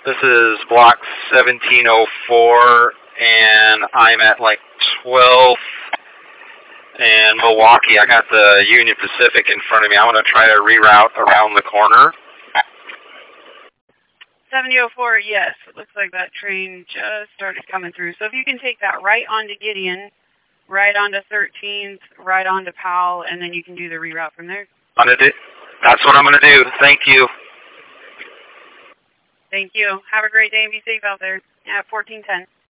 This is block 1704, and I'm at like 12 and Milwaukee. I got the Union Pacific in front of me. I want to try to reroute around the corner. 7004, yes. It looks like that train just started coming through. So if you can take that right onto Gideon, right onto 13th, right onto Powell, and then you can do the reroute from there. That's what I'm going to do. Thank you. Thank you. Have a great day and be safe out there. Yeah, 1410.